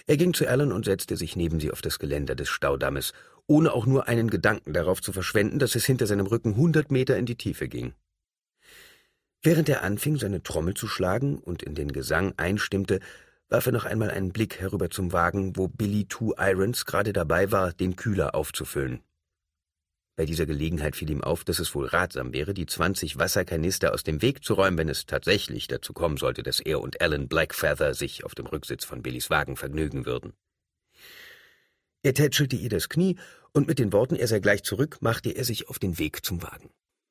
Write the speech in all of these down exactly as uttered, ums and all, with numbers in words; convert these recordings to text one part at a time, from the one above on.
Er ging zu Alan und setzte sich neben sie auf das Geländer des Staudammes, ohne auch nur einen Gedanken darauf zu verschwenden, dass es hinter seinem Rücken hundert Meter in die Tiefe ging. Während er anfing, seine Trommel zu schlagen und in den Gesang einstimmte, warf er noch einmal einen Blick herüber zum Wagen, wo Billy Two Irons gerade dabei war, den Kühler aufzufüllen. Bei dieser Gelegenheit fiel ihm auf, dass es wohl ratsam wäre, die zwanzig Wasserkanister aus dem Weg zu räumen, wenn es tatsächlich dazu kommen sollte, dass er und Alan Blackfeather sich auf dem Rücksitz von Billys Wagen vergnügen würden. Er tätschelte ihr das Knie, und mit den Worten, er sei gleich zurück, machte er sich auf den Weg zum Wagen.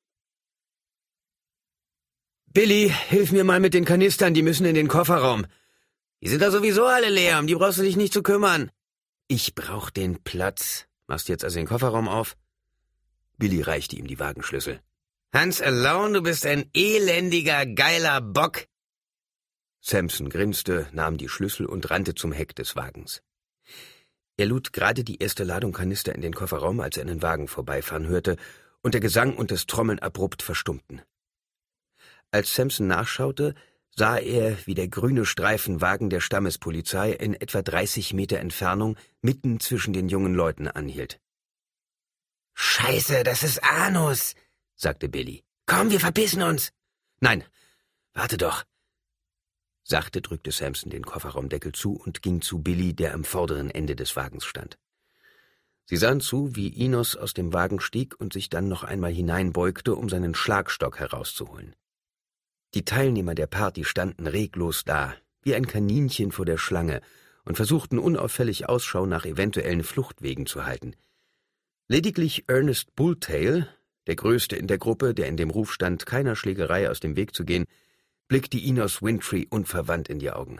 »Billy, hilf mir mal mit den Kanistern, die müssen in den Kofferraum. Die sind da sowieso alle leer, um die brauchst du dich nicht zu kümmern.« »Ich brauch den Platz. Machst du jetzt also den Kofferraum auf?« Billy reichte ihm die Wagenschlüssel. »Hans Alone, du bist ein elendiger, geiler Bock!« Sampson grinste, nahm die Schlüssel und rannte zum Heck des Wagens. Er lud gerade die erste Ladung Kanister in den Kofferraum, als er einen Wagen vorbeifahren hörte, und der Gesang und das Trommeln abrupt verstummten. Als Sampson nachschaute, sah er, wie der grüne Streifenwagen der Stammespolizei in etwa dreißig Meter Entfernung mitten zwischen den jungen Leuten anhielt. »Scheiße, das ist Anus«, sagte Billy. »Komm, wir verpissen uns!« »Nein, warte doch!« Sachte drückte Sampson den Kofferraumdeckel zu und ging zu Billy, der am vorderen Ende des Wagens stand. Sie sahen zu, wie Enos aus dem Wagen stieg und sich dann noch einmal hineinbeugte, um seinen Schlagstock herauszuholen. Die Teilnehmer der Party standen reglos da, wie ein Kaninchen vor der Schlange, und versuchten unauffällig Ausschau nach eventuellen Fluchtwegen zu halten. Lediglich Ernest Bulltail, der Größte in der Gruppe, der in dem Ruf stand, keiner Schlägerei aus dem Weg zu gehen, blickte Enos Wintry unverwandt in die Augen.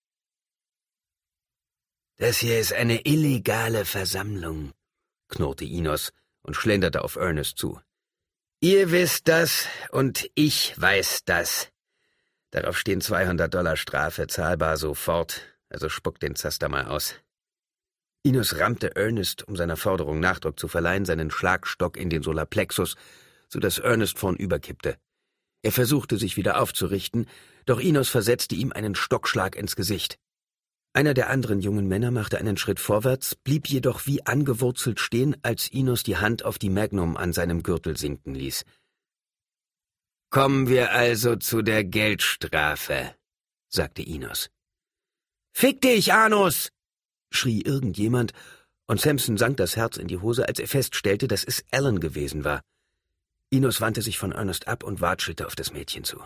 »Das hier ist eine illegale Versammlung«, knurrte Enos und schlenderte auf Ernest zu. »Ihr wisst das und ich weiß das. Darauf stehen zweihundert Dollar Strafe, zahlbar sofort, also spuckt den Zaster mal aus.« Enos rammte Ernest, um seiner Forderung Nachdruck zu verleihen, seinen Schlagstock in den Solarplexus, so dass Ernest vornüberkippte. Er versuchte, sich wieder aufzurichten, doch Enos versetzte ihm einen Stockschlag ins Gesicht. Einer der anderen jungen Männer machte einen Schritt vorwärts, blieb jedoch wie angewurzelt stehen, als Enos die Hand auf die Magnum an seinem Gürtel sinken ließ. »Kommen wir also zu der Geldstrafe«, sagte Enos. »Fick dich, Anus!« schrie irgendjemand, und Sampson sank das Herz in die Hose, als er feststellte, dass es Alan gewesen war. Enos wandte sich von Ernest ab und watschelte auf das Mädchen zu.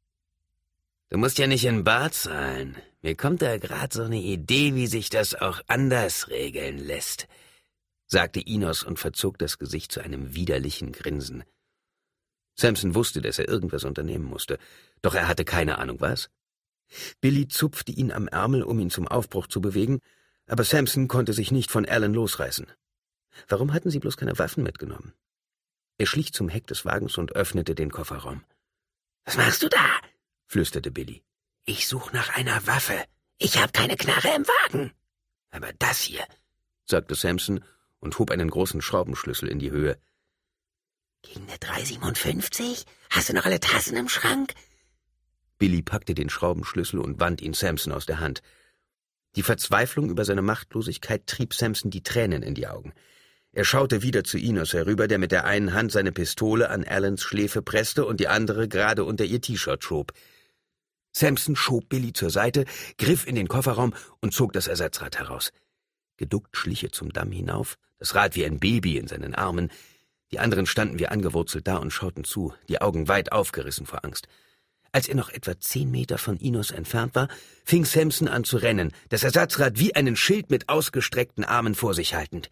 »Du musst ja nicht in Bar zahlen. Mir kommt da gerade so eine Idee, wie sich das auch anders regeln lässt«, sagte Enos und verzog das Gesicht zu einem widerlichen Grinsen. Sampson wusste, dass er irgendwas unternehmen musste, doch er hatte keine Ahnung, was. Billy zupfte ihn am Ärmel, um ihn zum Aufbruch zu bewegen, aber Sampson konnte sich nicht von Alan losreißen. Warum hatten sie bloß keine Waffen mitgenommen? Er schlich zum Heck des Wagens und öffnete den Kofferraum. »Was machst du da?« flüsterte Billy. »Ich suche nach einer Waffe. Ich habe keine Knarre im Wagen.« »Aber das hier«, sagte Sampson und hob einen großen Schraubenschlüssel in die Höhe. »Gegen eine drei siebenundfünfzig? Hast du noch alle Tassen im Schrank?« Billy packte den Schraubenschlüssel und wand ihn Sampson aus der Hand. Die Verzweiflung über seine Machtlosigkeit trieb Sampson die Tränen in die Augen. Er schaute wieder zu Enos herüber, der mit der einen Hand seine Pistole an Alans Schläfe presste und die andere gerade unter ihr T-Shirt schob. Sampson schob Billy zur Seite, griff in den Kofferraum und zog das Ersatzrad heraus. Geduckt schlich er zum Damm hinauf, das Rad wie ein Baby in seinen Armen. Die anderen standen wie angewurzelt da und schauten zu, die Augen weit aufgerissen vor Angst. Als er noch etwa zehn Meter von Enos entfernt war, fing Sampson an zu rennen, das Ersatzrad wie einen Schild mit ausgestreckten Armen vor sich haltend.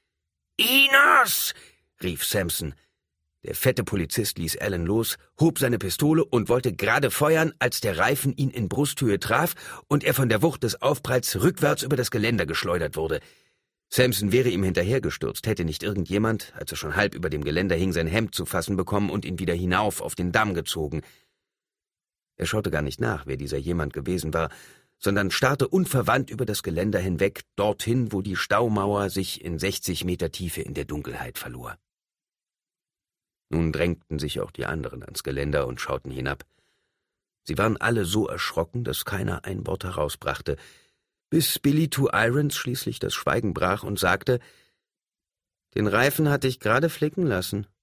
»Enos!« rief Sampson. Der fette Polizist ließ Alan los, hob seine Pistole und wollte gerade feuern, als der Reifen ihn in Brusthöhe traf und er von der Wucht des Aufpralls rückwärts über das Geländer geschleudert wurde. Sampson wäre ihm hinterhergestürzt, hätte nicht irgendjemand, als er schon halb über dem Geländer hing, sein Hemd zu fassen bekommen und ihn wieder hinauf auf den Damm gezogen. Er schaute gar nicht nach, wer dieser jemand gewesen war, sondern starrte unverwandt über das Geländer hinweg, dorthin, wo die Staumauer sich in sechzig Meter Tiefe in der Dunkelheit verlor. Nun drängten sich auch die anderen ans Geländer und schauten hinab. Sie waren alle so erschrocken, dass keiner ein Wort herausbrachte, Bis Billy Two Irons schließlich das Schweigen brach und sagte, »Den Reifen hatte ich gerade flicken lassen.«